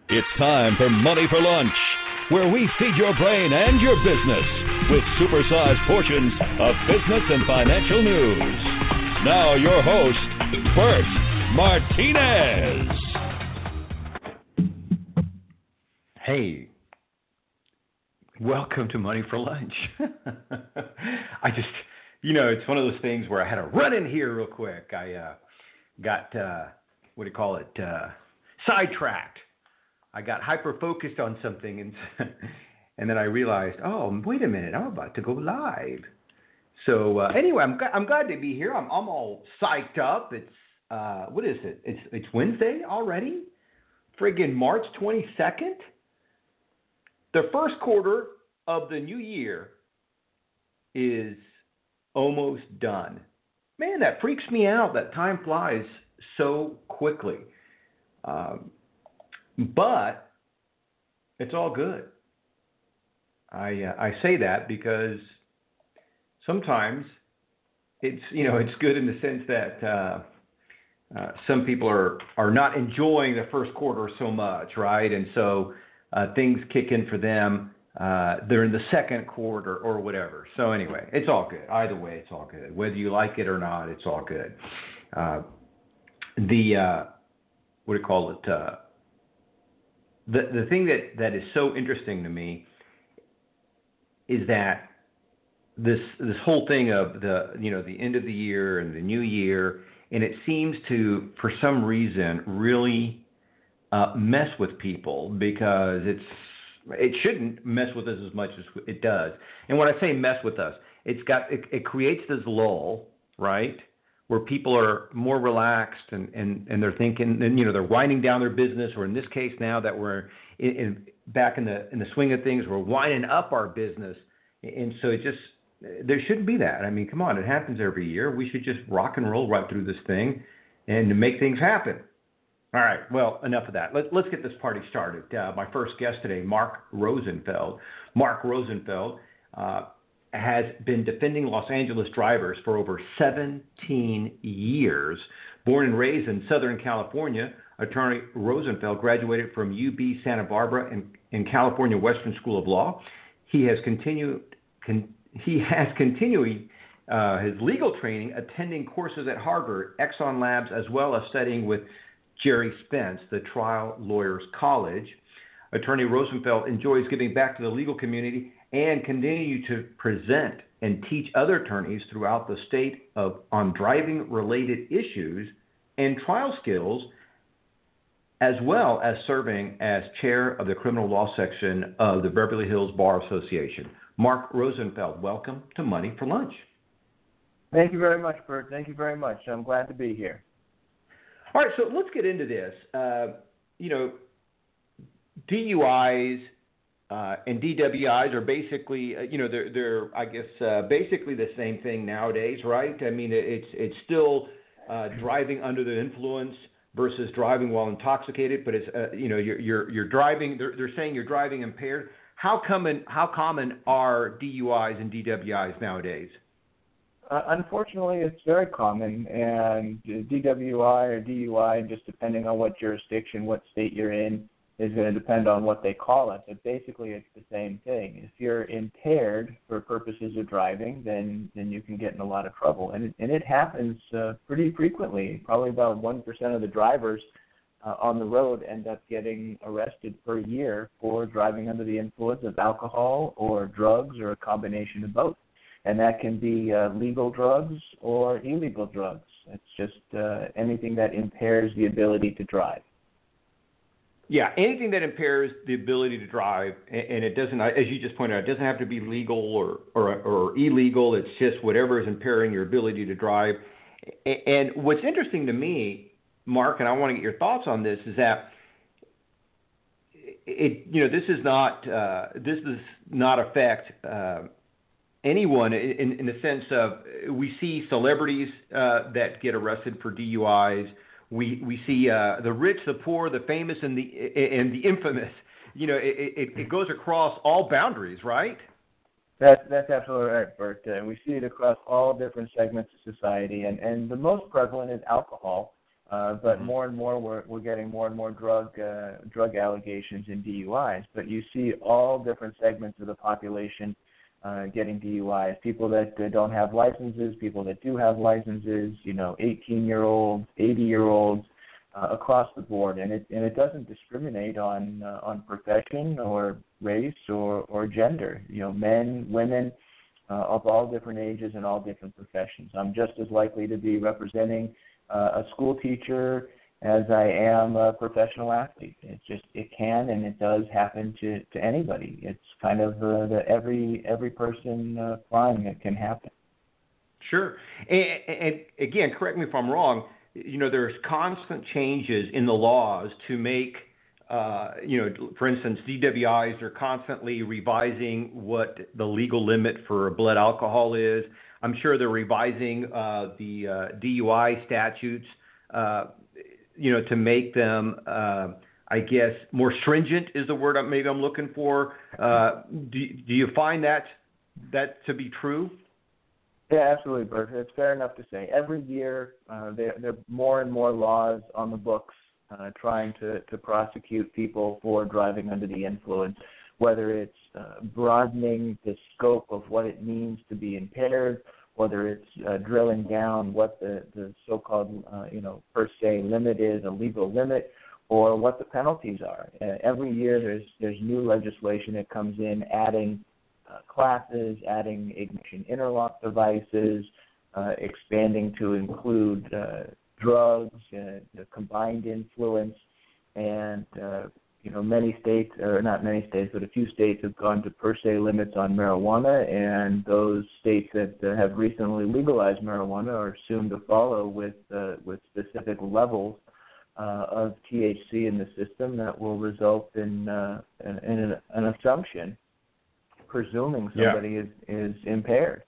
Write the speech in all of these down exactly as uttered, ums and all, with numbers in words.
It's time for Money for Lunch, where we feed your brain and your business with supersized portions of business and financial news. Now your host, Bert Martinez. Hey, welcome to Money for Lunch. I just, you know, it's one of those things where I had to run in here real quick. I uh, got, uh, what do you call it, uh, sidetracked. I got hyper-focused on something, and and then I realized, oh, wait a minute, I'm about to go live. So uh, anyway, I'm I'm glad to be here. I'm I'm all psyched up. It's uh, what is it? It's it's Wednesday already. Friggin' March twenty-second. The first quarter of the new year is almost done. Man, that freaks me out. That time flies so quickly. Um, But it's all good. I uh, I say that because sometimes it's you know it's good in the sense that uh, uh, some people are are not enjoying the first quarter so much, right? And so uh, things kick in for them. Uh, they're in the second quarter or whatever. So anyway, it's all good. Either way, it's all good. Whether you like it or not, it's all good. Uh, the uh, what do you call it? Uh, The the thing that, that is so interesting to me is that this this whole thing of the you know the end of the year and the new year, and it seems to for some reason really uh, mess with people because it's it shouldn't mess with us as much as it does. And when I say mess with us, it's got it, it creates this lull, right? Where people are more relaxed and, and, and they're thinking, and you know, they're winding down their business, or in this case now that we're in, in, back in the in the swing of things, we're winding up our business, and so it just there shouldn't be that. I mean, come on, it happens every year. We should just rock and roll right through this thing and make things happen. All right, well, enough of that. Let, let's get this party started. Uh, my first guest today, Mark Rosenfeld. Mark Rosenfeld. Uh, has been defending Los Angeles drivers for over seventeen years. Born and raised in Southern California, Attorney Rosenfeld graduated from U B Santa Barbara and, and California Western School of Law. He has continued con, he has continuing uh, his legal training, attending courses at Harvard, Exxon Labs, as well as studying with Jerry Spence, the Trial Lawyers College. Attorney Rosenfeld enjoys giving back to the legal community and continue to present and teach other attorneys throughout the state of on driving-related issues and trial skills, as well as serving as chair of the criminal law section of the Beverly Hills Bar Association. Mark Rosenfeld, welcome to Money for Lunch. Thank you very much, Bert. Thank you very much. I'm glad to be here. All right, so let's get into this. Uh, you know, D U Is uh, and D W Is are basically, uh, you know, they're, they're I guess, uh, basically the same thing nowadays, right? I mean, it's it's still uh, driving under the influence versus driving while intoxicated, but it's, uh, you know, you're you're you're driving. They're they're saying you're driving impaired. How common how common are D U Is and D W Is nowadays? Uh, unfortunately, it's very common, and D W I or D U I, just depending on what jurisdiction, what state you're in, is going to depend on what they call it, but basically it's the same thing. If you're impaired for purposes of driving, then then you can get in a lot of trouble. And it, and it happens uh, pretty frequently. Probably about one percent of the drivers uh, on the road end up getting arrested per year for driving under the influence of alcohol or drugs or a combination of both. And that can be uh, legal drugs or illegal drugs. It's just uh, anything that impairs the ability to drive. Yeah, anything that impairs the ability to drive, and it doesn't, as you just pointed out, it doesn't have to be legal or, or, or illegal. It's just whatever is impairing your ability to drive. And what's interesting to me, Mark, and I want to get your thoughts on this, is that it, you know, this is not, uh, this does not affect uh, anyone in, in the sense of we see celebrities uh, that get arrested for D U Is. We we see uh, the rich, the poor, the famous, and the and the infamous. You know, it, it, it goes across all boundaries, right? That's that's absolutely right, Bert. Uh, we see it across all different segments of society, and, and the most prevalent is alcohol. Uh, but more and more, we're, we're getting more and more drug uh, drug allegations and D U Is. But you see all different segments of the population uh, getting D U Is. People that uh, don't have licenses, people that do have licenses, you know, eighteen-year-olds, eighty-year-olds, uh, across the board. And it and it doesn't discriminate on uh, on profession or race or, or gender. You know, men, women, uh, of all different ages and all different professions. I'm just as likely to be representing Uh, a school teacher as I am a professional athlete. It's just, it can and it does happen to, to anybody. It's kind of uh, the every every person uh, crime that can happen. Sure. And, and again, correct me if I'm wrong, you know, there's constant changes in the laws to make, uh, you know, for instance, D W Is are constantly revising what the legal limit for blood alcohol is. I'm sure they're revising uh, the uh, D U I statutes, uh, you know, to make them, uh, I guess, more stringent is the word maybe I'm looking for. Uh, do, do you find that that to be true? Yeah, absolutely, Bert. It's fair enough to say. Every year, uh, there, there are more and more laws on the books uh, trying to, to prosecute people for driving under the influence, whether it's uh, broadening the scope of what it means to be impaired, whether it's uh, drilling down what the, the so-called, uh, you know, per se limit is, a legal limit, or what the penalties are. Uh, every year there's there's new legislation that comes in, adding uh, classes, adding ignition interlock devices, uh, expanding to include uh, drugs, uh, the combined influence, and uh, you know, many states, or not many states, but a few states have gone to per se limits on marijuana, and those states that uh, have recently legalized marijuana are soon to follow with uh, with specific levels uh, of T H C in the system that will result in uh, in an, an assumption, presuming somebody yeah. is, is impaired.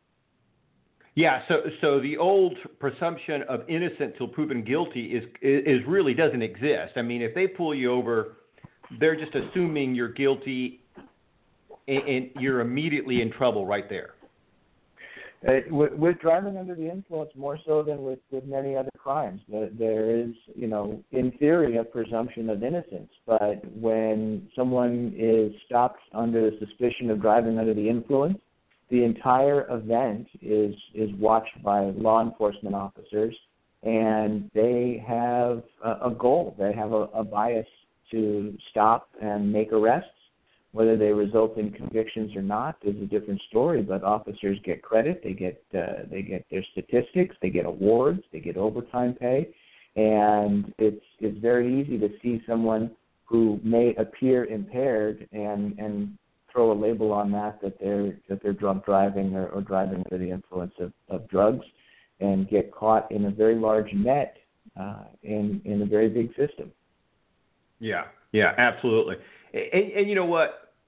Yeah, so so the old presumption of innocent till proven guilty is is really doesn't exist. I mean, if they pull you over, they're just assuming you're guilty, and, and you're immediately in trouble right there. Uh, with, with driving under the influence, more so than with, with many other crimes, there, there is, you know, in theory, a presumption of innocence. But when someone is stopped under the suspicion of driving under the influence, the entire event is is watched by law enforcement officers, and they have a, a goal. They have a, a bias to stop and make arrests. Whether they result in convictions or not is a different story. But officers get credit. They get uh, they get their statistics. They get awards. They get overtime pay, and it's it's very easy to see someone who may appear impaired and and throw a label on that that they're that they're drunk driving or, or driving under the influence of, of drugs, and get caught in a very large net uh, in in a very big system. Yeah, yeah, absolutely. And, and you know what?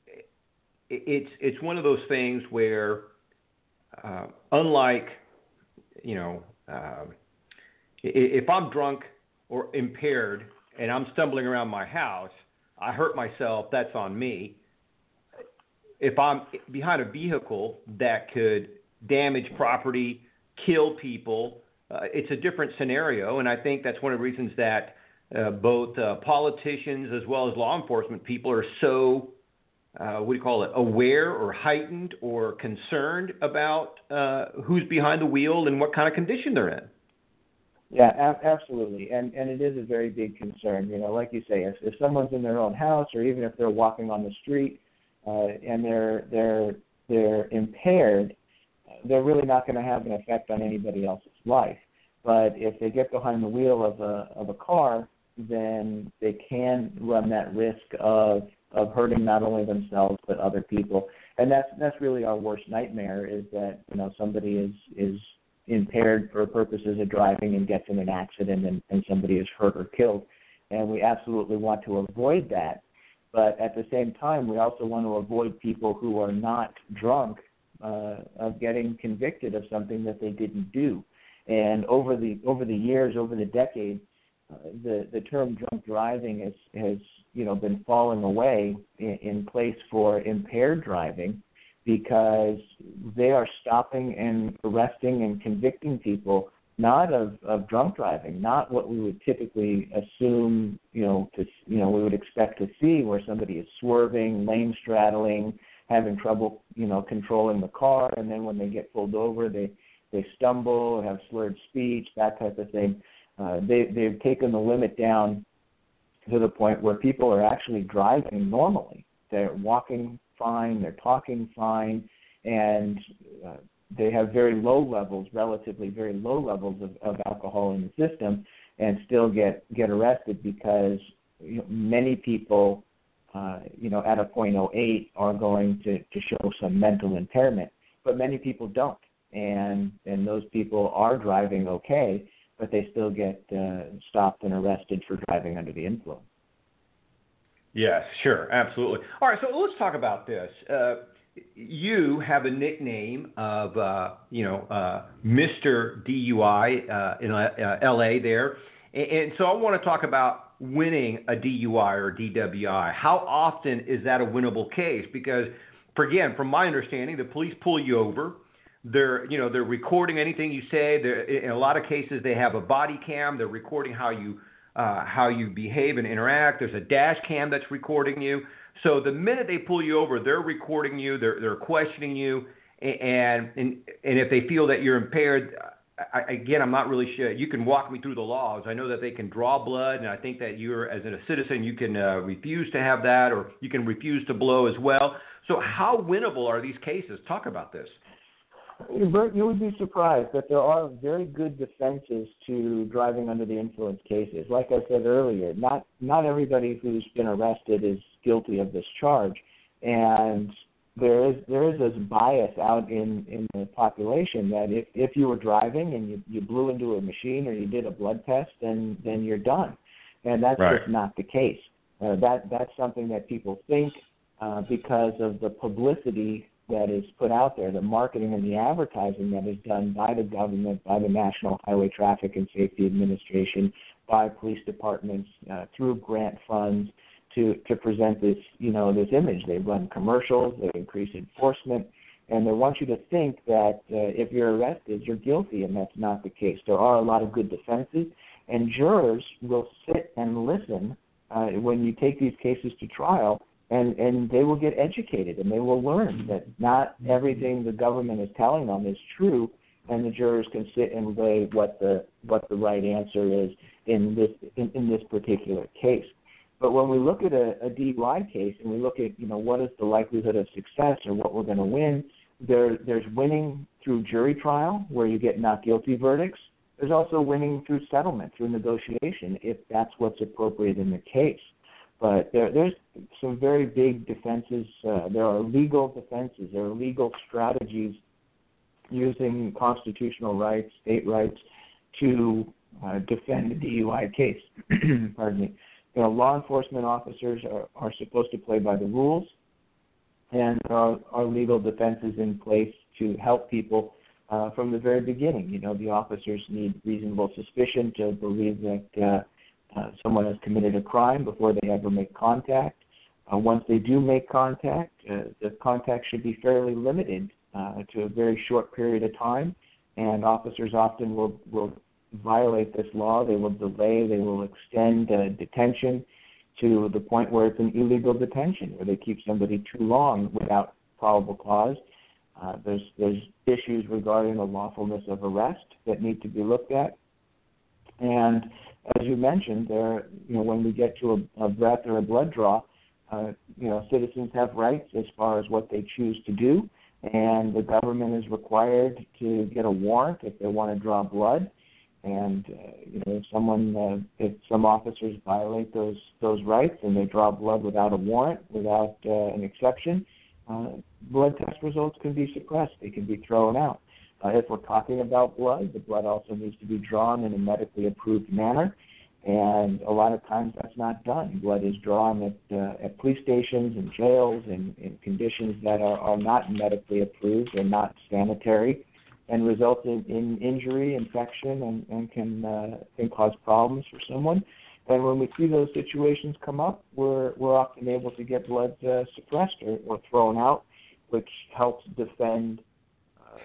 It's it's one of those things where, uh, unlike, you know, uh, if I'm drunk or impaired and I'm stumbling around my house, I hurt myself. That's on me. If I'm behind a vehicle that could damage property, kill people, uh, it's a different scenario. And I think that's one of the reasons that uh, both uh, politicians as well as law enforcement people are so, uh, what do you call it, aware or heightened or concerned about uh, who's behind the wheel and what kind of condition they're in. Yeah, a- absolutely. And and it is a very big concern. You know, like you say, if, if someone's in their own house or even if they're walking on the street, Uh, and they're they're they're impaired, they're really not going to have an effect on anybody else's life. But if they get behind the wheel of a of a car, then they can run that risk of of hurting not only themselves but other people. And that's that's really our worst nightmare, is that, you know, somebody is is impaired for purposes of driving and gets in an accident and, and somebody is hurt or killed. And we absolutely want to avoid that. But at the same time, we also want to avoid people who are not drunk uh, of getting convicted of something that they didn't do. And over the over the years, over the decades, uh, the the term drunk driving has has you know been falling away in, in place for impaired driving, because they are stopping and arresting and convicting people not of, of drunk driving, not what we would typically assume, you know, to, you know, we would expect to see, where somebody is swerving, lane straddling, having trouble, you know, controlling the car, and then when they get pulled over, they, they stumble, have slurred speech, that type of thing. Uh, they, they've taken the limit down to the point where people are actually driving normally. They're walking fine, they're talking fine, and uh, they have very low levels, relatively very low levels of, of alcohol in the system, and still get, get arrested because, you know, many people, uh, you know, at a point oh eight are going to, to show some mental impairment, but many people don't, and and those people are driving okay, but they still get uh, stopped and arrested for driving under the influence. Yes, sure, absolutely. All right, so let's talk about this. Uh, you have a nickname of, uh, you know, uh, Mister D U I uh, in uh, L A there, and, and so I want to talk about winning a D U I or D W I. How often is that a winnable case? Because, for, again, from my understanding, the police pull you over. They're, you know, they're recording anything you say. They're, in a lot of cases, they have a body cam. They're recording how you uh, how you behave and interact. There's a dash cam that's recording you. So the minute they pull you over, they're recording you. They're they're questioning you, and and and if they feel that you're impaired, I, again, I'm not really sure. You can walk me through the laws. I know that they can draw blood, and I think that you're, as a citizen, you can uh, refuse to have that, or you can refuse to blow as well. So how winnable are these cases? Talk about this. Bert, you would be surprised that there are very good defenses to driving under the influence cases. Like I said earlier, not not everybody who's been arrested is guilty of this charge, and there is there is this bias out in, in the population that if, if you were driving and you, you blew into a machine or you did a blood test, then then you're done, and that's right. just not the case. Uh, that that's something that people think uh, because of the publicity that is put out there, the marketing and the advertising that is done by the government, by the National Highway Traffic and Safety Administration, by police departments, uh, through grant funds to, to present this, you know, this image. They run commercials, they increase enforcement, and they want you to think that uh, if you're arrested, you're guilty, and that's not the case. There are a lot of good defenses, and jurors will sit and listen uh, when you take these cases to trial. And, and they will get educated, and they will learn that not everything the government is telling them is true, and the jurors can sit and weigh what the what the right answer is in this in, in this particular case. But when we look at a, a D U I case and we look at, you know, what is the likelihood of success or what we're going to win, there there's winning through jury trial where you get not guilty verdicts. There's also winning through settlement, through negotiation, if that's what's appropriate in the case. But there, there's some very big defenses. Uh, there are legal defenses. There are legal strategies using constitutional rights, state rights, to uh, defend a D U I case. Pardon me. You know, law enforcement officers are, are supposed to play by the rules, and there are, are legal defenses in place to help people uh, from the very beginning. You know, the officers need reasonable suspicion to believe that uh, Uh, someone has committed a crime before they ever make contact. Uh, once they do make contact, uh, the contact should be fairly limited uh, to a very short period of time, and officers often will, will violate this law. They will delay, they will extend uh, detention to the point where it's an illegal detention, where they keep somebody too long without probable cause. Uh, there's, there's issues regarding the lawfulness of arrest that need to be looked at. And as you mentioned, there, you know, when we get to a, a breath or a blood draw, uh, you know, citizens have rights as far as what they choose to do, and the government is required to get a warrant if they want to draw blood. And uh, you know, if someone, uh, if some officers violate those those rights and they draw blood without a warrant, without uh, an exception, uh, blood test results can be suppressed. They can be thrown out. Uh, if we're talking about blood, the blood also needs to be drawn in a medically approved manner, and a lot of times that's not done. Blood is drawn at, uh, at police stations and jails in, in conditions that are, are not medically approved or not sanitary, and result in, in injury, infection, and, and can, uh, can cause problems for someone. And when we see those situations come up, we're, we're often able to get blood uh, suppressed or, or thrown out, which helps defend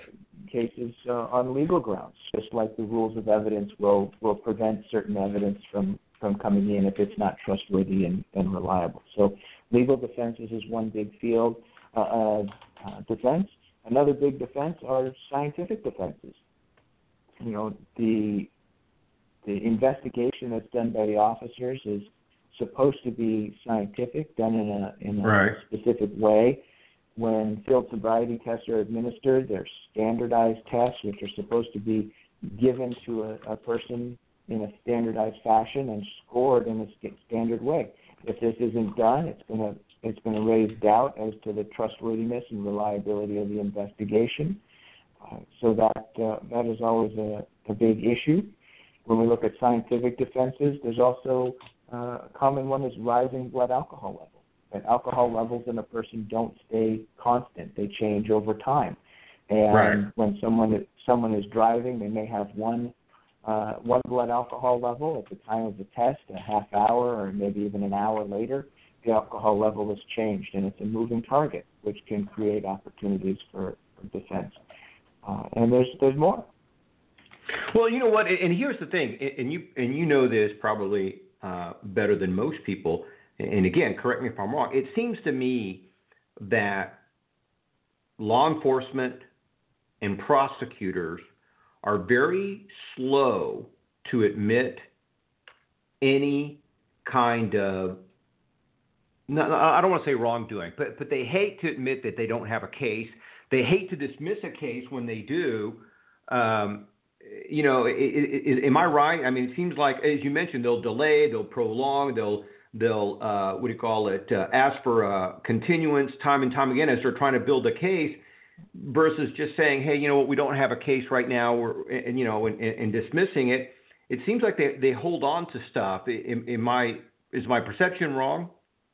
cases uh, on legal grounds, just like the rules of evidence will, will prevent certain evidence from, from coming in if it's not trustworthy and, and reliable. So legal defenses is one big field uh, of uh, defense. Another big defense are scientific defenses. You know, the the investigation that's done by the officers is supposed to be scientific, done in a in a right. specific way. When field sobriety tests are administered, they're standardized tests, which are supposed to be given to a, a person in a standardized fashion and scored in a standard way. If this isn't done, it's going to it's going to raise doubt as to the trustworthiness and reliability of the investigation. Uh, so that uh, that is always a, a big issue. When we look at scientific defenses, there's also uh, a common one is rising blood alcohol levels. That alcohol levels in a person don't stay constant; they change over time. And right. when someone someone is driving, they may have one uh, one blood alcohol level at the time of the test, a half hour or maybe even an hour later. The alcohol level has changed, and it's a moving target, which can create opportunities for, for defense. Uh, and there's there's more. Well, you know what, and here's the thing, and you and you know this probably uh, better than most people. And again, correct me if I'm wrong. It seems to me that law enforcement and prosecutors are very slow to admit any kind of, no, I don't want to say wrongdoing, but but they hate to admit that they don't have a case. They hate to dismiss a case when they do. Um, you know, it, it, it, am I right? I mean, it seems like, as you mentioned, they'll delay, they'll prolong, they'll they'll uh, what do you call it? Uh, ask for uh, continuance time and time again as they're trying to build a case, versus just saying, hey, you know what, we don't have a case right now, or and you know, and, and dismissing it. It seems like they they hold on to stuff. Am, am I is my perception wrong?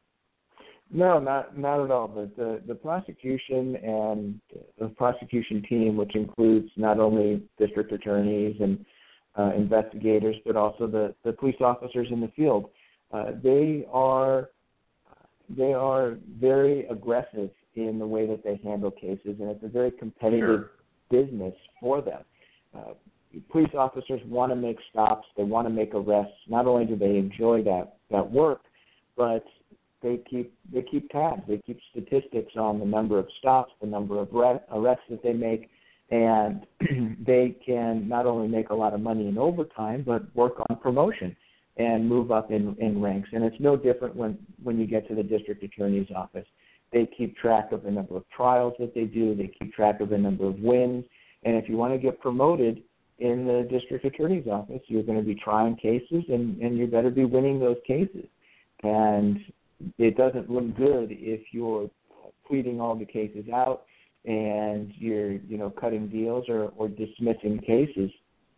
No, not not at all. But the, the prosecution and the prosecution team, which includes not only district attorneys and uh, investigators, but also the, the police officers in the field, uh, they are they are very aggressive in the way that they handle cases, and it's a very competitive sure. business for them. Uh, police officers want to make stops, they want to make arrests. Not only do they enjoy that, that work, but They keep they keep tabs. They keep statistics on the number of stops, the number of arrests that they make, and they can not only make a lot of money in overtime, but work on promotion and move up in, in ranks. And it's no different when, when you get to the district attorney's office. They keep track of the number of trials that they do. They keep track of the number of wins. And if you want to get promoted in the district attorney's office, you're going to be trying cases, and, and you better be winning those cases. And it doesn't look good if you're pleading all the cases out and you're, you know, cutting deals or, or dismissing cases.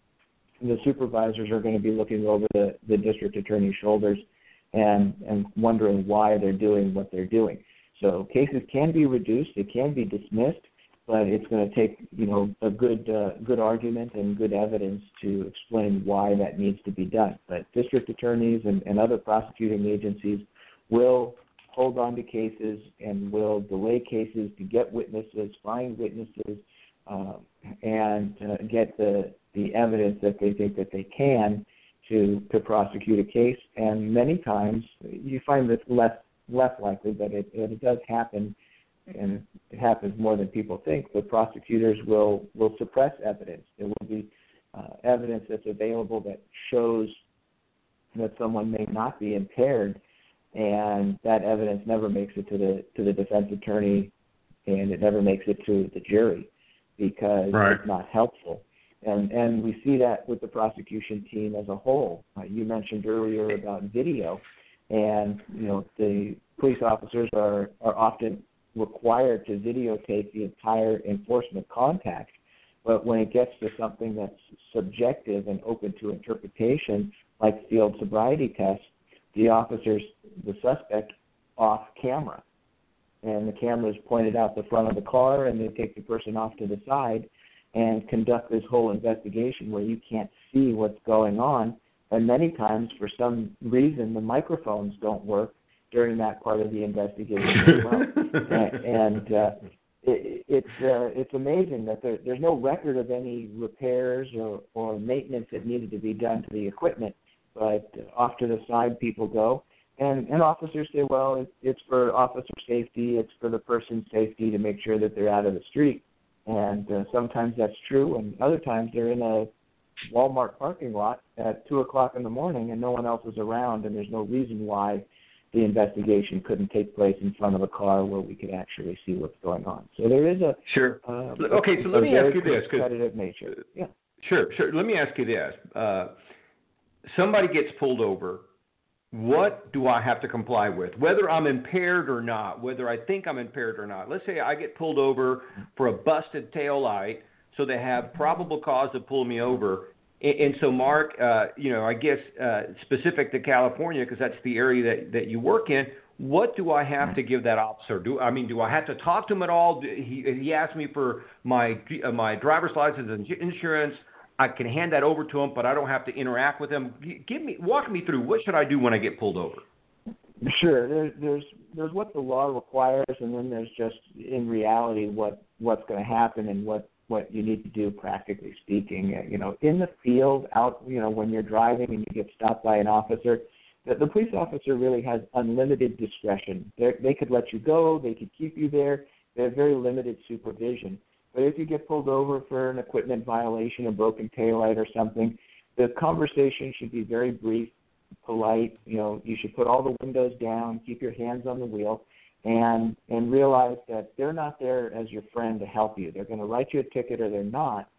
The supervisors are going to be looking over the, the district attorney's shoulders and, and wondering why they're doing what they're doing. So cases can be reduced, it can be dismissed, but it's going to take, you know, a good uh, good argument and good evidence to explain why that needs to be done. But district attorneys and, and other prosecuting agencies will hold on to cases and will delay cases to get witnesses, find witnesses, uh, and uh, get the, the evidence that they think that they can to to prosecute a case. And many times you find this less less likely, but it, it does happen, and it happens more than people think. But prosecutors will, will suppress evidence. There will be uh, evidence that's available that shows that someone may not be impaired, and that evidence never makes it to the to the defense attorney, and it never makes it to the jury because right. it's not helpful. And and we see that with the prosecution team as a whole. Uh, you mentioned earlier about video, and you know the police officers are, are often required to videotape the entire enforcement contact. But when it gets to something that's subjective and open to interpretation, like field sobriety tests, the officers, the suspect, off camera. And the camera is pointed out the front of the car, and they take the person off to the side and conduct this whole investigation where you can't see what's going on. And many times, for some reason, the microphones don't work during that part of the investigation as well. and and uh, it, it's uh, it's amazing that there, there's no record of any repairs or, or maintenance that needed to be done to the equipment, but off to the side people go, and, and officers say, well, it, it's for officer safety, it's for the person's safety to make sure that they're out of the street, and uh, sometimes that's true, and other times they're in a Walmart parking lot at two o'clock in the morning and no one else is around, and there's no reason why the investigation couldn't take place in front of a car where we could actually see what's going on. So there is a sure. Uh, okay, so a let me ask you this, competitive nature. Yeah. Sure, sure. Let me ask you this: uh, somebody gets pulled over. What do I have to comply with? Whether I'm impaired or not, whether I think I'm impaired or not. Let's say I get pulled over for a busted tail light, so they have probable cause to pull me over. And, and so, Mark, uh, you know, I guess uh, specific to California, because that's the area that, that you work in, what do I have to give that officer? Do I mean, do I have to talk to him at all? He, he asked me for my uh, my driver's license and insurance. I can hand that over to him, but I don't have to interact with him. Give me, walk me through. What should I do when I get pulled over? Sure. There, there's there's what the law requires, and then there's just in reality what, what's going to happen and what, what you need to do, practically speaking. You know, in the field, out, you know, when you're driving and you get stopped by an officer, the, the police officer really has unlimited discretion. They're, they could let you go. They could keep you there. They have very limited supervision. But if you get pulled over for an equipment violation, a broken taillight or something, the conversation should be very brief, polite. You know, you should put all the windows down, keep your hands on the wheel, and and realize that they're not there as your friend to help you. They're going to write you a ticket or they're not.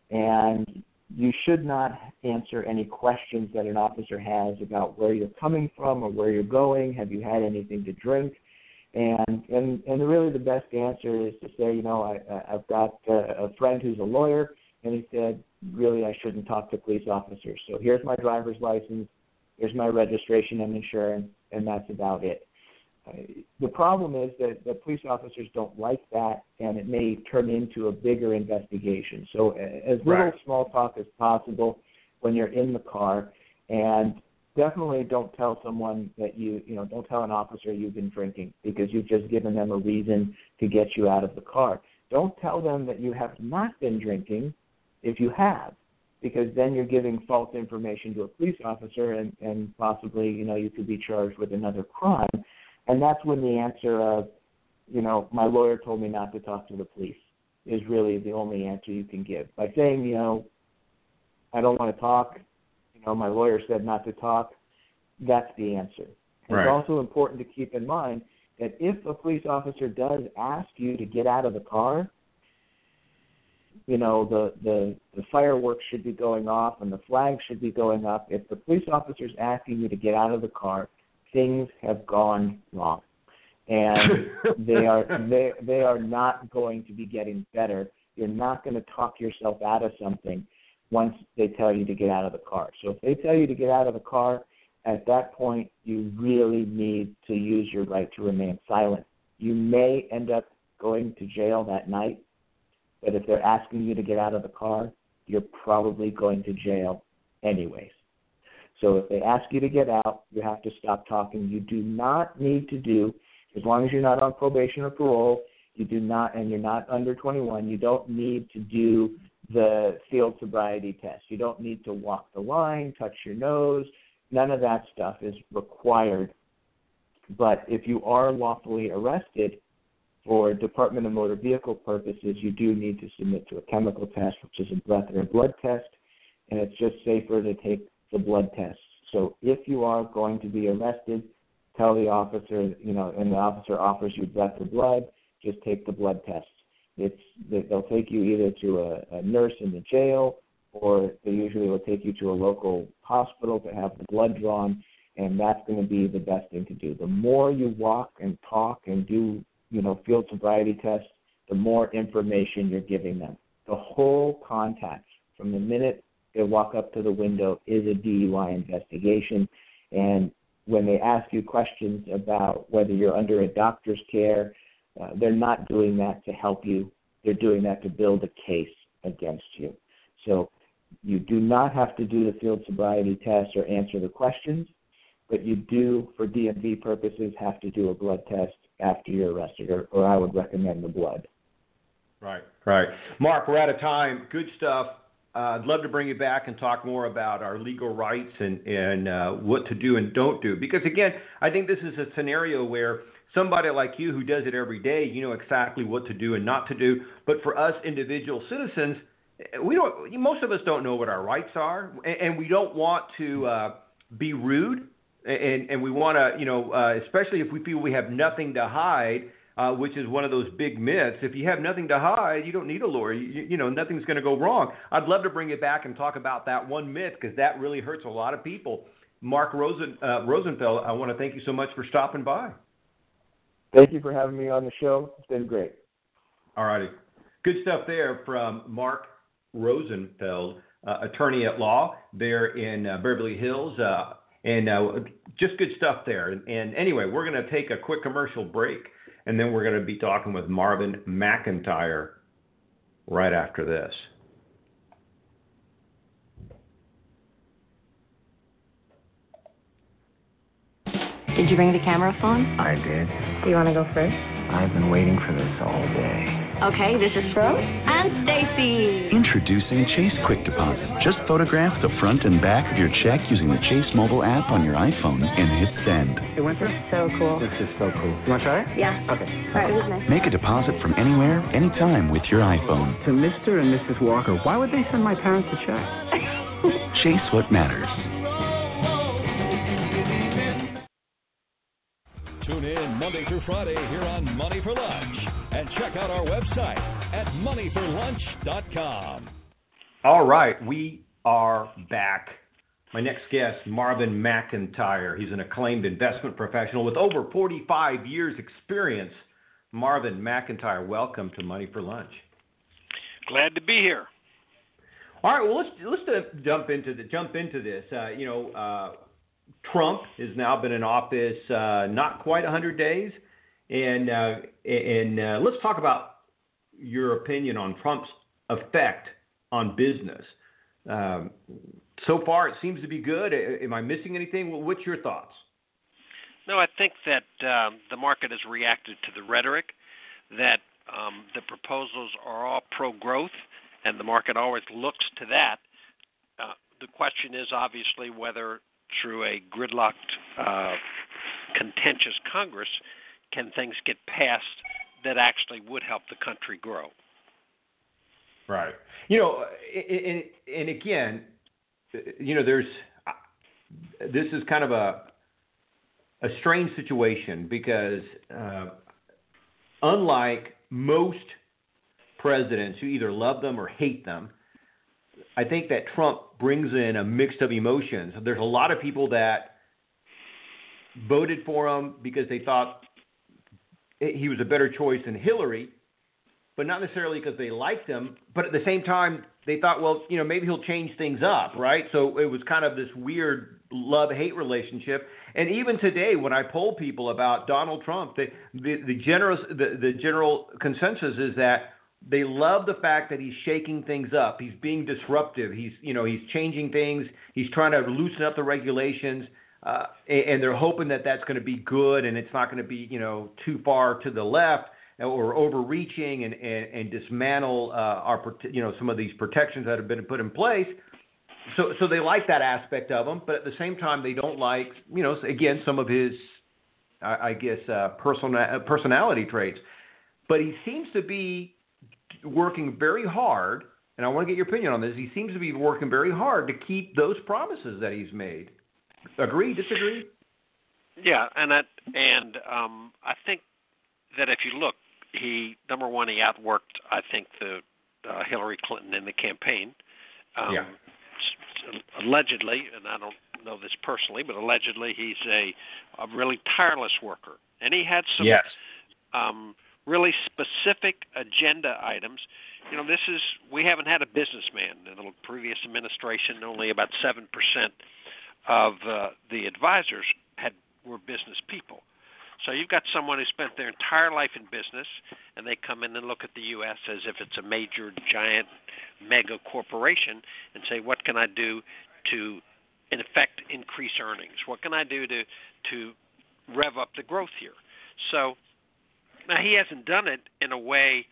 And you should not answer any questions that an officer has about where you're coming from or where you're going. Have you had anything to drink? And, and and really the best answer is to say, you know, I, I've got a friend who's a lawyer, and he said, really, I shouldn't talk to police officers. So here's my driver's license, here's my registration and insurance, and that's about it. Uh, the problem is that the police officers don't like that, and it may turn into a bigger investigation. So as little right. small talk as possible when you're in the car, and definitely don't tell someone that you, you know, don't tell an officer you've been drinking, because you've just given them a reason to get you out of the car. Don't tell them that you have not been drinking if you have, because then you're giving false information to a police officer, and, and possibly, you know, you could be charged with another crime. And that's when the answer of, you know, my lawyer told me not to talk to the police is really the only answer you can give. By saying, you know, I don't want to talk, you know, my lawyer said not to talk, that's the answer. Right. It's also important to keep in mind that if a police officer does ask you to get out of the car, you know, the, the, the fireworks should be going off and the flags should be going up. If the police officer is asking you to get out of the car, things have gone wrong. And they are they, they are not going to be getting better. You're not going to talk yourself out of something once they tell you to get out of the car. So if they tell you to get out of the car, at that point, you really need to use your right to remain silent. You may end up going to jail that night, but if they're asking you to get out of the car, you're probably going to jail anyways. So if they ask you to get out, you have to stop talking. You do not need to do, as long as you're not on probation or parole, you do not, and you're not under twenty-one, you don't need to do the field sobriety test. You don't need to walk the line, touch your nose. None of that stuff is required. But if you are lawfully arrested for Department of Motor Vehicle purposes, you do need to submit to a chemical test, which is a breath or a blood test, and it's just safer to take the blood tests. So if you are going to be arrested, tell the officer, you know, and the officer offers you breath or blood, just take the blood tests. It's they'll take you either to a, a nurse in the jail, or they usually will take you to a local hospital to have the blood drawn, and that's going to be the best thing to do. The more you walk and talk and do, you know, field sobriety tests, the more information you're giving them. The whole contact from the minute they walk up to the window is a D U I investigation, and when they ask you questions about whether you're under a doctor's care, uh, they're not doing that to help you. They're doing that to build a case against you. So you do not have to do the field sobriety test or answer the questions, but you do, for D M V purposes, have to do a blood test after you're arrested, or, or I would recommend the blood. Right, right. Mark, we're out of time. Good stuff. Uh, I'd love to bring you back and talk more about our legal rights and, and uh, what to do and don't do. Because, again, I think this is a scenario where somebody like you who does it every day, you know exactly what to do and not to do. But for us individual citizens, we don't. Most of us don't know what our rights are, and, and we don't want to uh, be rude. And, and we want to, you know, uh, especially if we feel we have nothing to hide, uh, which is one of those big myths. If you have nothing to hide, you don't need a lawyer. You, you know, nothing's going to go wrong. I'd love to bring it back and talk about that one myth because that really hurts a lot of people. Mark Rosen, uh, Rosenfeld, I want to thank you so much for stopping by. Thank you for having me on the show. It's been great. All righty. Good stuff there from Mark Rosenfeld, uh, attorney at law there in uh, Beverly Hills. Uh, and uh, just good stuff there. And, and anyway, we're going to take a quick commercial break. And then we're going to be talking with Marvin McIntyre right after this. Did you bring the camera phone? I did. Do you want to go first? I've been waiting for this all day. Okay, this is Rose and Stacy. Introducing Chase Quick Deposit. Just photograph the front and back of your check using the Chase mobile app on your iPhone and hit send. It went through? So cool. This is so cool. You want to try it? Yeah. Okay. All right, it was nice. Make a deposit from anywhere, anytime with your iPhone. To Mister and Missus Walker, why would they send my parents a check? Chase what matters. Tune in Monday through Friday here on Money for Lunch. And check out our website at money for lunch dot com. All right, we are back. My next guest, Marvin McIntyre. He's an acclaimed investment professional with over forty-five years experience. Marvin McIntyre, welcome to Money for Lunch. Glad to be here. All right, well, let's let's uh, jump into the jump into this. Uh, you know, uh, Trump has now been in office uh, not quite one hundred days, and uh, and uh, let's talk about your opinion on Trump's effect on business. Um, so far, it seems to be good. Am I missing anything? What's your thoughts? No, I think that um, the market has reacted to the rhetoric, that um, the proposals are all pro-growth, and the market always looks to that. Uh, the question is obviously whether through a gridlocked, uh, contentious Congress, can things get passed that actually would help the country grow? Right. You know, and, and again, you know, there's this is kind of a a strange situation because uh, unlike most presidents who either love them or hate them, I think that Trump brings in a mix of emotions. There's a lot of people that voted for him because they thought he was a better choice than Hillary, but not necessarily because they liked him. But at the same time, they thought, well, you know, maybe he'll change things up, right? So it was kind of this weird love-hate relationship. And even today, when I poll people about Donald Trump, the the, the, general, the, the general consensus is that they love the fact that he's shaking things up. He's being disruptive. He's, you know, he's changing things. He's trying to loosen up the regulations, uh, and, and they're hoping that that's going to be good and it's not going to be, you know, too far to the left or overreaching and, and, and dismantle uh, our, you know, some of these protections that have been put in place. So, so they like that aspect of him, but at the same time, they don't like, you know, again, some of his, I, I guess, uh, persona, personality traits. But he seems to be working very hard, and I want to get your opinion on this. He seems to be working very hard to keep those promises that he's made. Agree? Disagree? Yeah, and that, and um, I think that if you look, he number one, he outworked, I think, the uh, Hillary Clinton in the campaign. Um, yeah. Allegedly, and I don't know this personally, but allegedly he's a, a really tireless worker, and he had some yes. um, really specific agenda items. You know, this is we haven't had a businessman in the previous administration. Only about seven percent of uh, the advisors had were business people. So you've got someone who spent their entire life in business, and they come in and look at the U S as if it's a major, giant, mega corporation and say, what can I do to, in effect, increase earnings? What can I do to to rev up the growth here? So now he hasn't done it in a way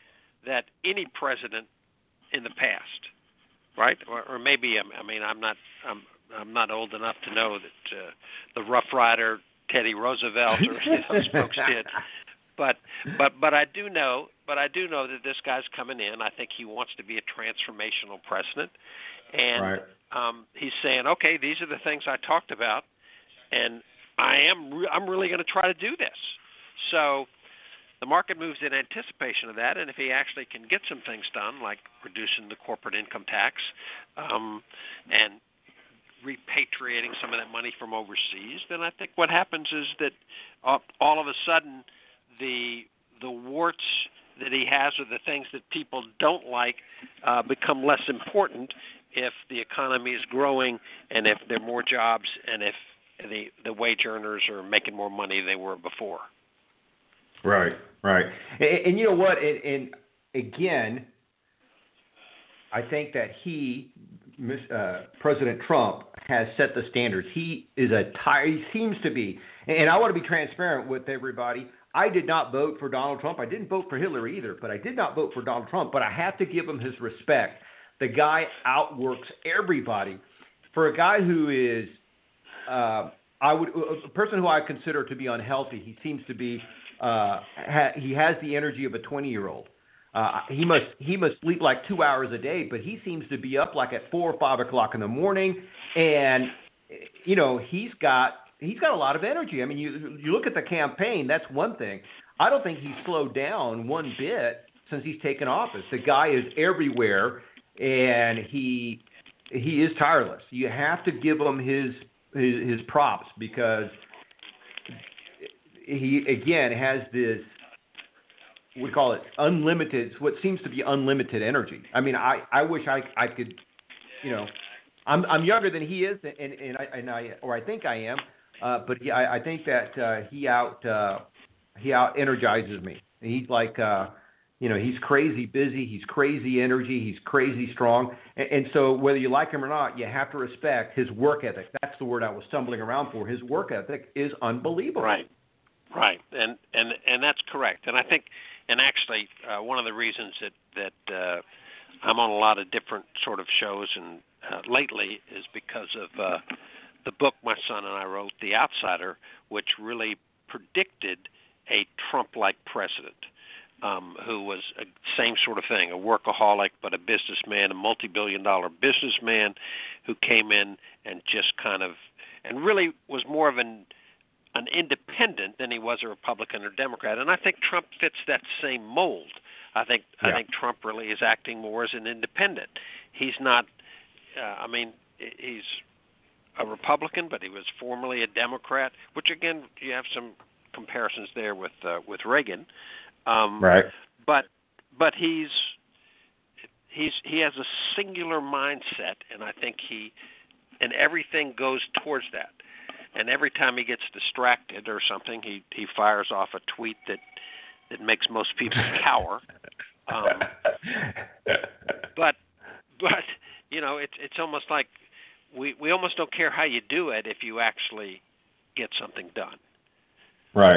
that any president in the past, right? Or, or maybe I mean I'm not I'm I'm not old enough to know that uh, the Rough Rider Teddy Roosevelt or any of those folks did, but but but I do know but I do know that this guy's coming in. I think he wants to be a transformational president, and right. um, he's saying, okay, these are the things I talked about, and I am re- I'm really going to try to do this. So the market moves in anticipation of that, and if he actually can get some things done, like reducing the corporate income tax um, and repatriating some of that money from overseas, then I think what happens is that uh, all of a sudden the the warts that he has or the things that people don't like uh, become less important if the economy is growing and if there are more jobs and if the, the wage earners are making more money than they were before. Right, right. And, and you know what? And, and again, I think that he, uh, President Trump, has set the standards. He is a tire. He seems to be, and I want to be transparent with everybody. I did not vote for Donald Trump. I didn't vote for Hillary either, but I did not vote for Donald Trump. But I have to give him his respect. The guy outworks everybody. For a guy who is, uh, I would, a person who I consider to be unhealthy, he seems to be. Uh, ha, he has the energy of a twenty-year-old. Uh, he must he must sleep like two hours a day, but he seems to be up like at four or five o'clock in the morning, and you know he's got he's got a lot of energy. I mean, you you look at the campaign. That's one thing. I don't think he's slowed down one bit since he's taken office. The guy is everywhere, and he he is tireless. You have to give him his his, his props because he again has this. We call it unlimited, what seems to be unlimited energy. I mean, I, I wish I, I could, you know, I'm I'm younger than he is, and and I, and I or I think I am, uh, but yeah, I, I think that uh, he out uh, he out energizes me. He's like, uh, you know, he's crazy busy, he's crazy energy, he's crazy strong, and, and so whether you like him or not, you have to respect his work ethic. That's the word I was stumbling around for. His work ethic is unbelievable. Right, right, and and and that's correct. And I think. And actually, uh, one of the reasons that that uh, I'm on a lot of different sort of shows and uh, lately is because of uh, the book my son and I wrote, The Outsider, which really predicted a Trump-like president um, who was a same sort of thing, a workaholic but a businessman, a multi-billion dollar businessman who came in and just kind of and really was more of an an independent than he was a Republican or Democrat, and I think Trump fits that same mold. I think yeah. I think Trump really is acting more as an independent. He's not. Uh, I mean, he's a Republican, but he was formerly a Democrat. Which again, you have some comparisons there with uh, with Reagan. Um, right. But but he's he's he has a singular mindset, and I think he and everything goes towards that. And every time he gets distracted or something, he, he fires off a tweet that, that makes most people cower. Um, but but you know, it's it's almost like we, we almost don't care how you do it if you actually get something done. Right.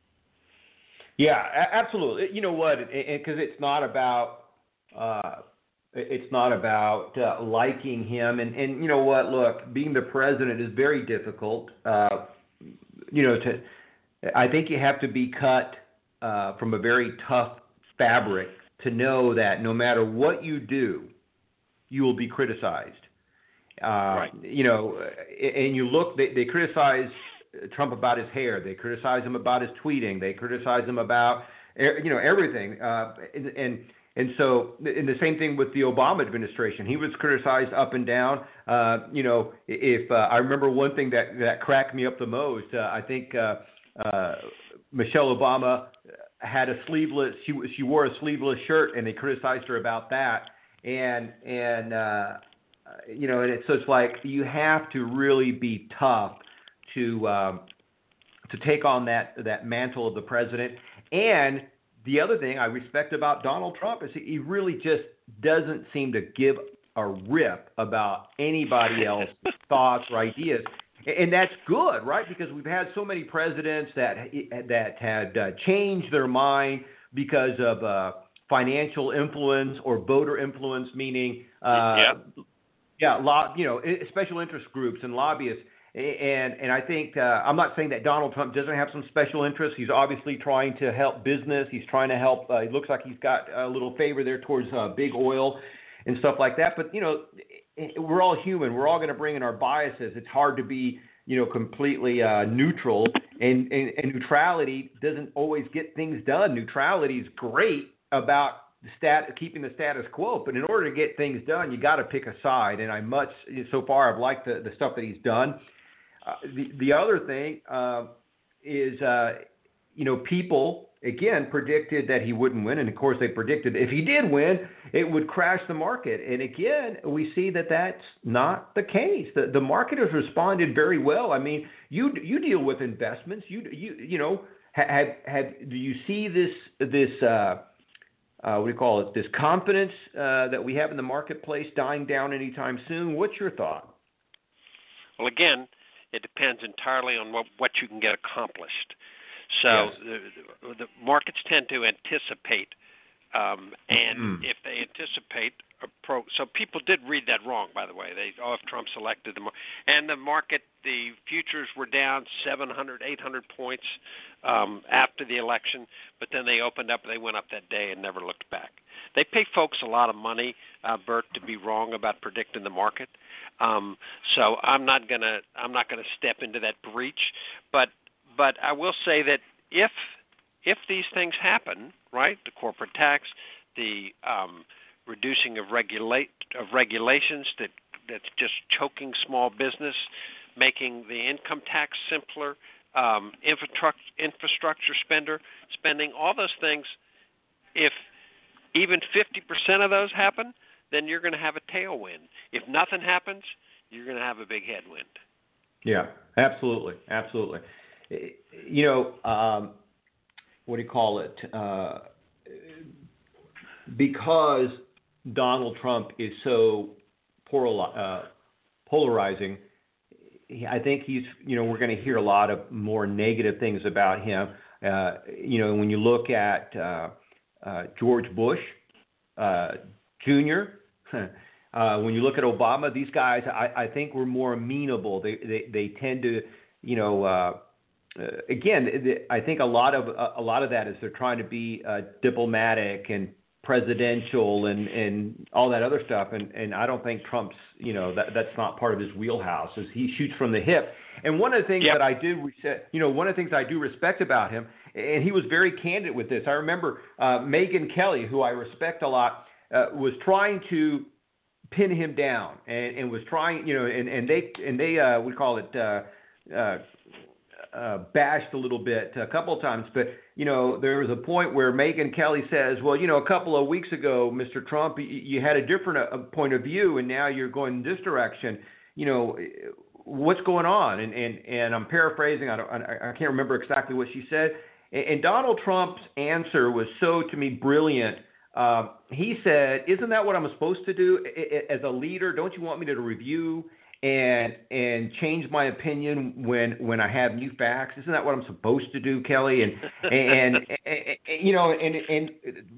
Yeah, absolutely. You know what? Because it's not about. Uh, It's not about uh, liking him, and, and you know what? Look, being the president is very difficult. Uh, you know, to I think you have to be cut uh, from a very tough fabric to know that no matter what you do, you will be criticized. Uh, right. You know, and you look. They, they criticize Trump about his hair. They criticize him about his tweeting. They criticize him about you know everything. Uh, and, and And so, and the same thing with the Obama administration. He was criticized up and down. Uh, you know, if uh, I remember one thing that, that cracked me up the most, uh, I think uh, uh, Michelle Obama had a sleeveless. She she wore a sleeveless shirt, and they criticized her about that. And and uh, you know, and it's just like you have to really be tough to um, to take on that that mantle of the president. And the other thing I respect about Donald Trump is he really just doesn't seem to give a rip about anybody else's thoughts or ideas. And that's good, right? Because we've had so many presidents that that had uh, changed their mind because of uh, financial influence or voter influence, meaning uh, yeah, yeah, lo- you know, special interest groups and lobbyists. And and I think uh, I'm not saying that Donald Trump doesn't have some special interests. He's obviously trying to help business. He's trying to help. Uh, it looks like he's got a little favor there towards uh, big oil and stuff like that. But you know, we're all human. We're all going to bring in our biases. It's hard to be, you know, completely uh, neutral. And, and and neutrality doesn't always get things done. Neutrality is great about the stat keeping the status quo, but in order to get things done, you got to pick a side. And I much so far I've liked the, the stuff that he's done. Uh, the the other thing uh, is, uh, you know, people, again, predicted that he wouldn't win. And, of course, they predicted if he did win, it would crash the market. And, again, we see that that's not the case. The, the market has responded very well. I mean, you you deal with investments. You you you know, have have do you see this this uh, uh, what do you call it? This confidence uh, that we have in the marketplace dying down anytime soon? What's your thought? Well, again, it depends entirely on what, what you can get accomplished. So Yes. the, the markets tend to anticipate, um, and Mm-hmm. if they anticipate a pro, so people did read that wrong, by the way. They, oh, if Trump selected them, and the market, the futures were down seven hundred, eight hundred points um, after the election, but then they opened up, they went up that day and never looked back. They pay folks a lot of money, uh, Bert, to be wrong about predicting the market. Um, so I'm not gonna, I'm not gonna step into that breach, but. But I will say that if if these things happen, right, the corporate tax, the um, reducing of regulate of regulations that that's just choking small business, making the income tax simpler, um, infrastructure infrastructure spender spending, all those things. If even fifty percent of those happen, then you're going to have a tailwind. If nothing happens, you're going to have a big headwind. Yeah, absolutely, absolutely. You know, um, what do you call it? Uh, because Donald Trump is so polar, uh, polarizing, I think he's, you know, we're going to hear a lot of more negative things about him. Uh, you know, when you look at uh, uh, George Bush uh, Junior, uh, when you look at Obama, these guys, I, I think, were more amenable. They, they, they tend to, you know, uh, Uh, again, I think a lot of a lot of that is they're trying to be uh, diplomatic and presidential and, and all that other stuff. And, and I don't think Trump's, you know, that that's not part of his wheelhouse. Is he shoots from the hip. And one of the things yep. that I do, you know, one of the things I do respect about him, and he was very candid with this. I remember uh, Megyn Kelly, who I respect a lot, uh, was trying to pin him down and, and was trying, you know, and, and they and they uh, we call it. Uh, uh, Uh, bashed a little bit a couple of times, but you know there was a point where Megyn Kelly says, "Well, you know, a couple of weeks ago, Mister Trump, you, you had a different uh, point of view, and now you're going in this direction. You know, what's going on?" And and, and I'm paraphrasing. I, don't, I, I can't remember exactly what she said. And, and Donald Trump's answer was so to me brilliant. Uh, he said, "Isn't that what I'm supposed to do as a leader? Don't you want me to review and and change my opinion when when I have new facts? Isn't that what I'm supposed to do, Kelly?" And and, and, and you know, and and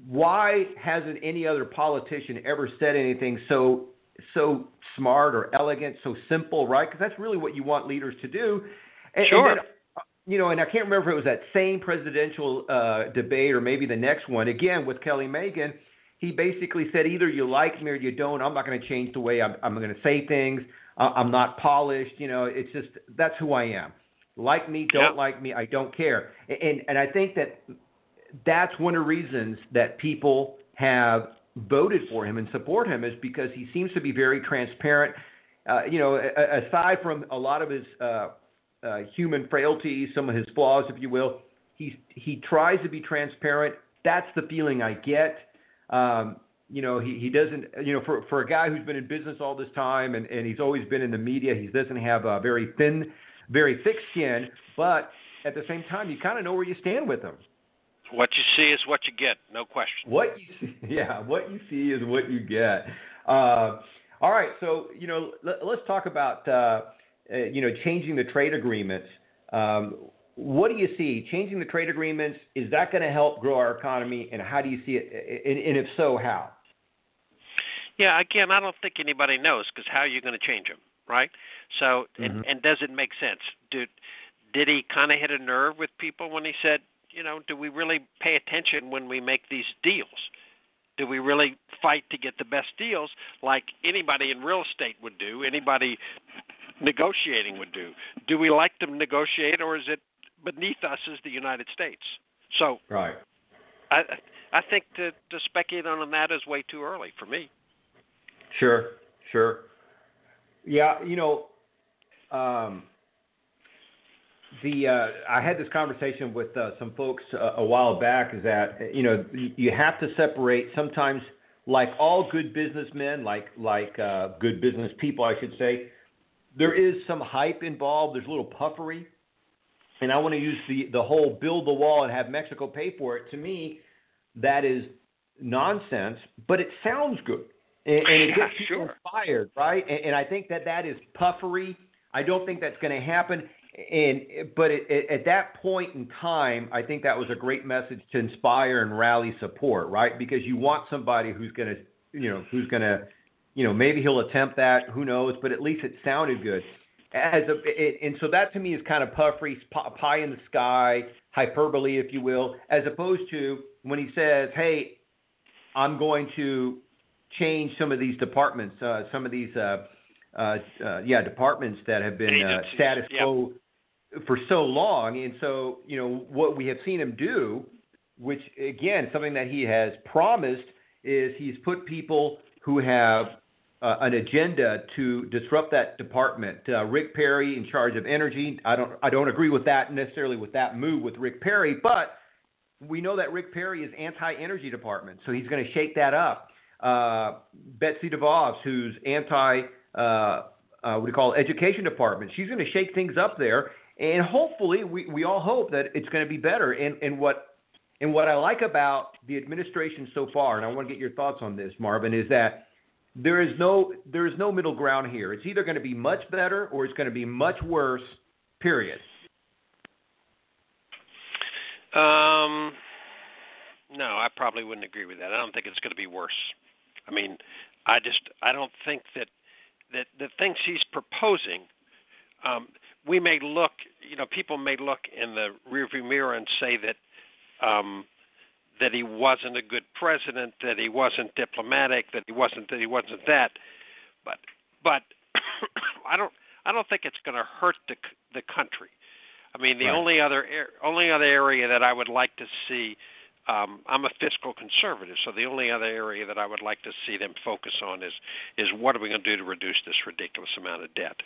why hasn't any other politician ever said anything so so smart or elegant, so simple, right? Because that's really what you want leaders to do. And, sure. And then, you know, and I can't remember if it was that same presidential uh, debate or maybe the next one again with Kelly Megyn. He basically said, either you like me or you don't. I'm not going to change the way I'm, I'm going to say things. I'm not polished, you know, it's just, that's who I am. Like me, don't yeah. like me, I don't care. And and I think that that's one of the reasons that people have voted for him and support him is because he seems to be very transparent. Uh, you know, a, aside from a lot of his uh, uh, human frailties, some of his flaws, if you will, he, he tries to be transparent. That's the feeling I get. Um, You know, he, he doesn't, you know, for, for a guy who's been in business all this time and, and he's always been in the media, he doesn't have a very thin, very thick skin, but at the same time, you kind of know where you stand with him. What you see is what you get, no question. What you see, yeah, what you see is what you get. Uh, all right, so, you know, let, let's talk about, uh, uh, you know, changing the trade agreements. Um, what do you see? Changing the trade agreements, is that going to help grow our economy, and how do you see it? And, and if so, how? Yeah, again, I don't think anybody knows, because how are you going to change them, right? So, mm-hmm. and, and does it make sense? Did, did he kind of hit a nerve with people when he said, you know, do we really pay attention when we make these deals? Do we really fight to get the best deals like anybody in real estate would do, anybody negotiating would do? Do we like to negotiate, or is it beneath us as the United States? So right. I I think to, to speculate on that is way too early for me. Sure, sure. Yeah, you know, um, the uh, I had this conversation with uh, some folks uh, a while back. Is that you know you have to separate sometimes, like all good businessmen, like like uh, good business people, I should say. There is some hype involved. There's a little puffery, and I want to use the the whole build the wall and have Mexico pay for it. To me, that is nonsense, but it sounds good, and, and it gets people sure. inspired, right? And, and I think that that is puffery. I don't think that's going to happen. And but it, it, at that point in time, I think that was a great message to inspire and rally support, right? Because you want somebody who's going to, you know, who's going to, you know, maybe he'll attempt that, who knows? But at least it sounded good. As a, it, and so that to me is kind of puffery, pie in the sky, hyperbole, if you will, as opposed to when he says, "Hey, I'm going to change some of these departments, uh, some of these, uh, uh, uh, yeah, departments that have been uh, status quo." Yep. For so long. And so, you know, what we have seen him do, which again, something that he has promised, is he's put people who have uh, an agenda to disrupt that department. Uh, Rick Perry in charge of energy. I don't, I don't agree with that necessarily with that move with Rick Perry, but we know that Rick Perry is anti-energy department. So he's going to shake that up. Uh, Betsy DeVos, who's anti, uh, uh, what do you call it, education department. She's going to shake things up there. And hopefully, we, we all hope that it's going to be better. And, and what and what I like about the administration so far, and I want to get your thoughts on this, Marvin, is that there is no there is no middle ground here. It's either going to be much better or it's going to be much worse. Period. Um, no, I probably wouldn't agree with that. I don't think it's going to be worse. I mean, I just I don't think that that the things he's proposing. Um, we may look, you know, people may look in the rearview mirror and say that um, that he wasn't a good president, that he wasn't diplomatic, that he wasn't that he wasn't that. But but I don't I don't think it's going to hurt the the country. I mean, the right. only other only other area that I would like to see. Um, I'm a fiscal conservative, so the only other area that I would like to see them focus on is is what are we going to do to reduce this ridiculous amount of debt.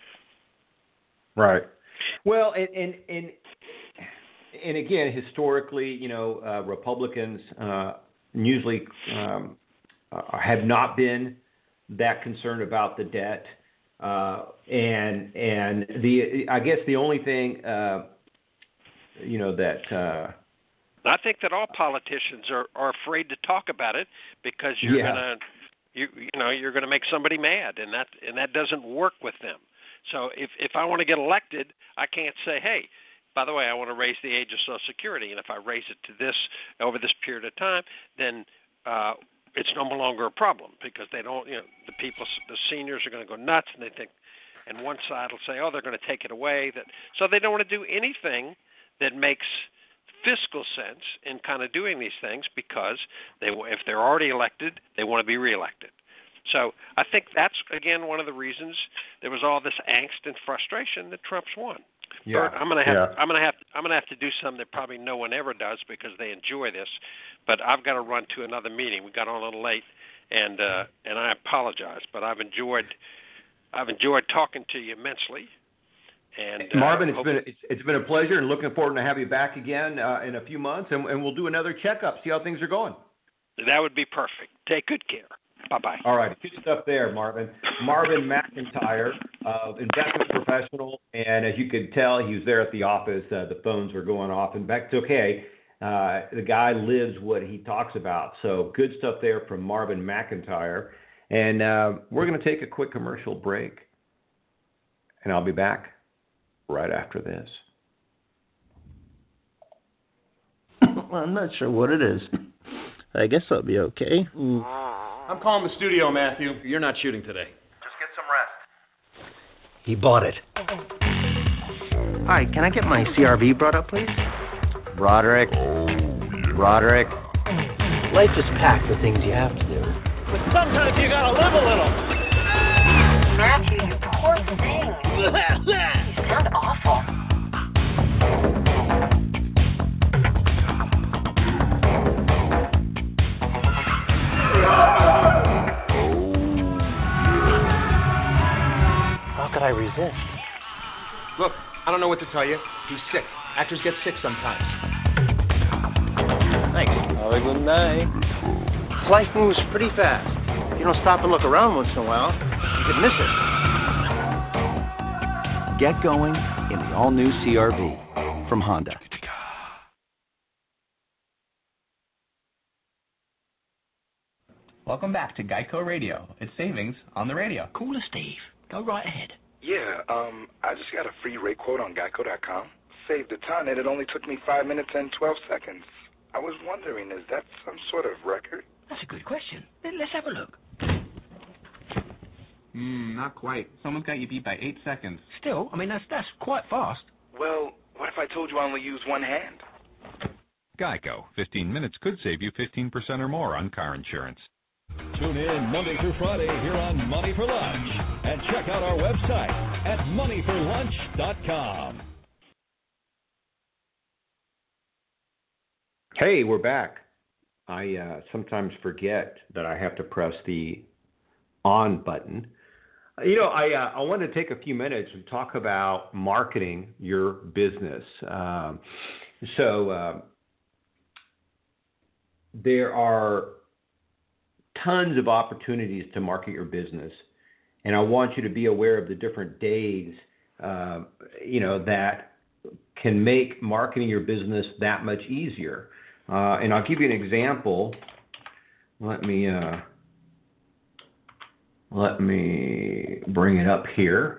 Right. Well, and and and, and again, historically, you know, uh, Republicans uh, usually um, uh, have not been that concerned about the debt, uh, and and the I guess the only thing, uh, you know, that. Uh, I think that all politicians are, are afraid to talk about it because you're yeah. gonna you you know you're gonna make somebody mad, and that and that doesn't work with them. So if, if I want to get elected, I can't say, hey, by the way, I want to raise the age of Social Security, and if I raise it to this over this period of time, then uh, it's no longer a problem because they don't, you know, the people, the seniors are going to go nuts, and they think, and one side will say, oh, they're going to take it away. That so they don't want to do anything that makes fiscal sense in kind of doing these things because they, if they're already elected, they want to be reelected. So I think that's, again, one of the reasons there was all this angst and frustration that Trump's won. Yeah. Bert, I'm gonna have yeah. I'm gonna have I'm gonna have to do something that probably no one ever does because they enjoy this, but I've got to run to another meeting. We got on a little late, and uh, and I apologize, but I've enjoyed I've enjoyed talking to you immensely. And uh, Marvin, it's been it's, it's been a pleasure, and looking forward to have you back again uh, in a few months, and, and we'll do another checkup, see how things are going. That would be perfect. Take good care. Bye-bye. All right. Good stuff there, Marvin. Marvin McIntyre, uh, investment professional. And as you could tell, he was there at the office. Uh, the phones were going off. And back to okay. Uh, the guy lives what he talks about. So good stuff there from Marvin McIntyre. And uh, we're going to take a quick commercial break. And I'll be back right after this. Well, I'm not sure what it is. I guess I'll be okay. Mm. I'm calling the studio, Matthew. You're not shooting today. Just get some rest. He bought it. Hi, can I get my C R V brought up, please? Roderick. Roderick. Life is packed with things you have to do. But sometimes you gotta live a little. Matthew, you poor thing. You sound awful. How could I resist? Look, I don't know what to tell you. He's sick. Actors get sick sometimes. Thanks. Have a good night. Life moves pretty fast. If you don't stop and look around once in a while, you could miss it. Get going in the all-new C R V from Honda. Welcome back to Geico Radio. It's savings on the radio. Call us, Steve. Go right ahead. Yeah, um, I just got a free rate quote on Geico dot com. Saved a ton, and it only took me five minutes and twelve seconds. I was wondering, is that some sort of record? That's a good question. Let's have a look. Hmm, not quite. Someone's got you beat by eight seconds. Still, I mean, that's that's quite fast. Well, what if I told you I only use one hand? Geico. fifteen minutes could save you fifteen percent or more on car insurance. Tune in Monday through Friday here on Money for Lunch and check out our website at money for lunch dot com. Hey, we're back. I uh, sometimes forget that I have to press the on button. You know, I uh, I want to take a few minutes and talk about marketing your business. Um, so uh, there are tons of opportunities to market your business, and I want you to be aware of the different days, uh, you know, that can make marketing your business that much easier. Uh, and I'll give you an example. Let me uh, let me bring it up here.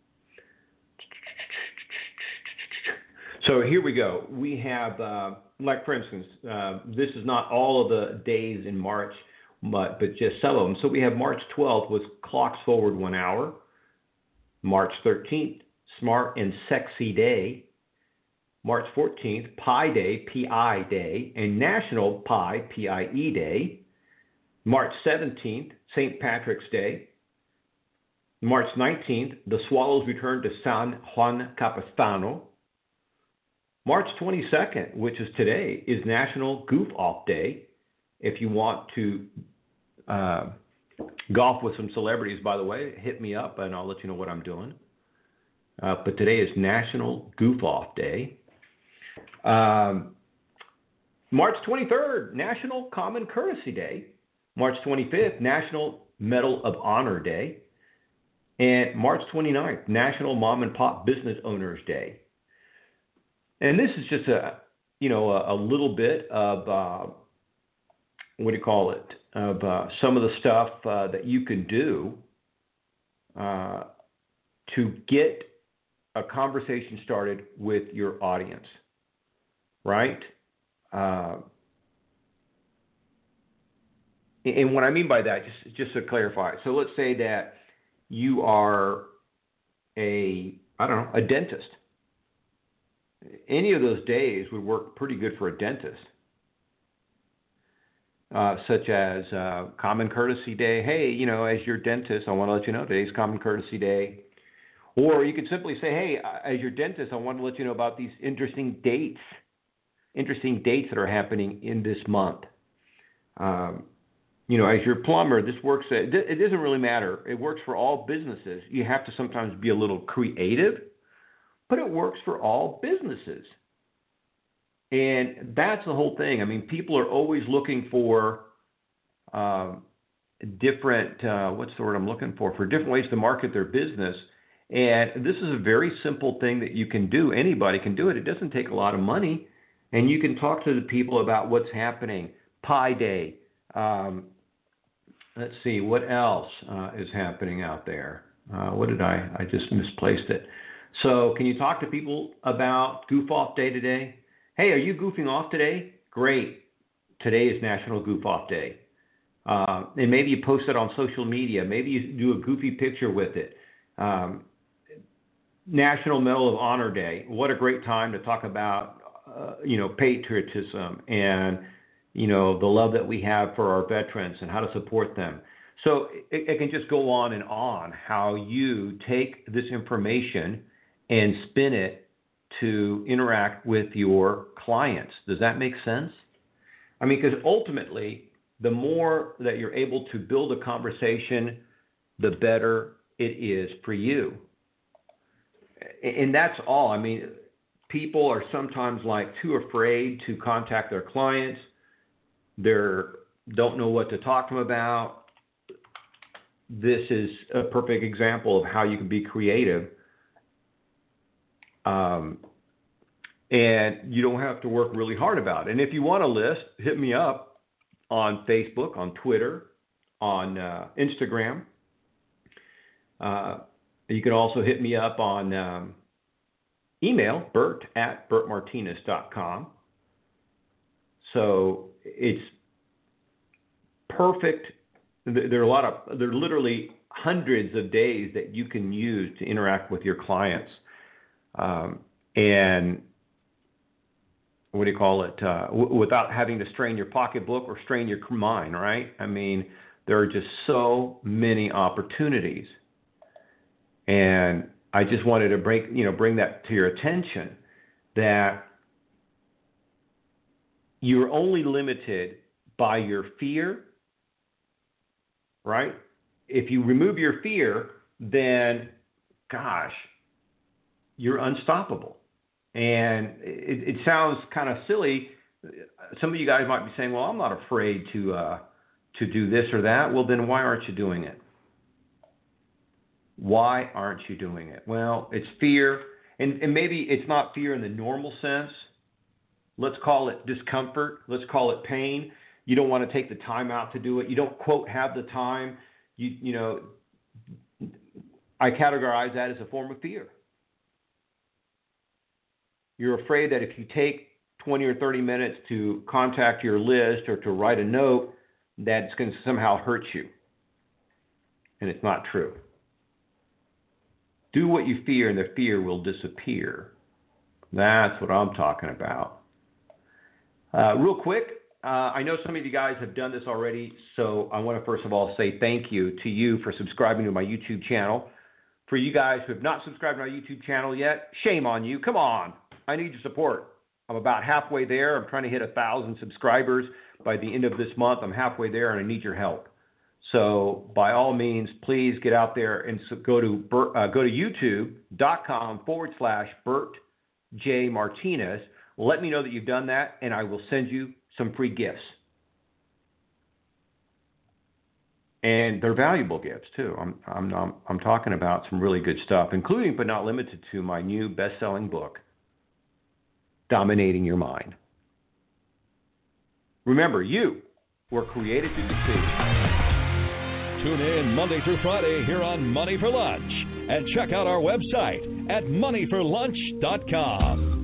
So here we go. We have, uh, like for instance, uh, this is not all of the days in March, but, but just some of them. So we have March twelfth was Clocks Forward One Hour. March thirteenth, Smart and Sexy Day. March fourteenth, Pi Day, P I Day, and National Pi, P I E Day. March seventeenth, Saint Patrick's Day. March nineteenth, the Swallows return to San Juan Capistrano. March twenty-second, which is today, is National Goof Off Day. If you want to uh, golf with some celebrities, by the way, hit me up and I'll let you know what I'm doing. Uh, but today is National Goof Off Day. Um, March twenty-third, National Common Courtesy Day. March twenty-fifth, National Medal of Honor Day. And March twenty-ninth, National Mom and Pop Business Owners Day. And this is just a, you know, a, a little bit of, uh, what do you call it, of uh, some of the stuff uh, that you can do uh, to get a conversation started with your audience, right? Uh, and what I mean by that, just, just to clarify, so let's say that you are a, I don't know, a dentist. Any of those days would work pretty good for a dentist. Uh, such as uh, Common Courtesy Day. Hey, you know, as your dentist, I want to let you know today's Common Courtesy Day. Or you could simply say, hey, as your dentist, I want to let you know about these interesting dates, interesting dates that are happening in this month. Um, you know, as your plumber, this works, it, it doesn't really matter. It works for all businesses. You have to sometimes be a little creative, but it works for all businesses. And that's the whole thing. I mean, people are always looking for uh, different, uh, what's the word I'm looking for, for different ways to market their business. And this is a very simple thing that you can do. Anybody can do it. It doesn't take a lot of money. And you can talk to the people about what's happening. Pi Day. Um, let's see, what else uh, is happening out there? Uh, what did I, I just misplaced it. So can you talk to people about Goof Off Day today? Hey, are you goofing off today? great. Today is National Goof Off Day. Uh, and maybe you post it on social media. Maybe you do a goofy picture with it. Um, National Medal of Honor Day. What a great time to talk about, uh, you know, patriotism and, you know, the love that we have for our veterans and how to support them. So it, it can just go on and on how you take this information and spin it to interact with your clients. Does that make sense? I mean, because ultimately, the more that you're able to build a conversation, the better it is for you. And that's all. I mean, people are sometimes like too afraid to contact their clients. They don't know what to talk to them about. This is a perfect example of how you can be creative. Um, and you don't have to work really hard about it. And if you want a list, hit me up on Facebook, on Twitter, on uh, Instagram. Uh, you can also hit me up on um, email, Bert at bert martinez dot com. So it's perfect. There are a lot of, there are literally hundreds of days that you can use to interact with your clients. Um, and what do you call it? Uh, w- without having to strain your pocketbook or strain your mind, right? I mean, there are just so many opportunities. And I just wanted to bring, you know, bring that to your attention that you're only limited by your fear, right? If you remove your fear, then, gosh, you're unstoppable. And it, it sounds kind of silly. Some of you guys might be saying, well, I'm not afraid to uh, to do this or that. Well, then why aren't you doing it? Why aren't you doing it? Well, it's fear. And, and maybe it's not fear in the normal sense. Let's call it discomfort. Let's call it pain. You don't want to take the time out to do it. You don't, quote, have the time. You, you know, I categorize that as a form of fear. You're afraid that if you take twenty or thirty minutes to contact your list or to write a note, that it's going to somehow hurt you. And it's not true. Do what you fear and the fear will disappear. That's what I'm talking about. Uh, real quick, uh, I know some of you guys have done this already, so I want to first of all say thank you to you for subscribing to my YouTube channel. For you guys who have not subscribed to my YouTube channel yet, shame on you. Come on. I need your support. I'm about halfway there. I'm trying to hit a thousand subscribers by the end of this month. I'm halfway there, and I need your help. So by all means, please get out there and go to uh, go to youtube.com forward slash Bert J. Martinez. Let me know that you've done that, and I will send you some free gifts. And they're valuable gifts too. I'm I'm I'm, I'm talking about some really good stuff, including but not limited to my new best-selling book, Dominating Your Mind. Remember, you were created to succeed. Tune in Monday through Friday here on Money for Lunch and check out our website at money for lunch dot com.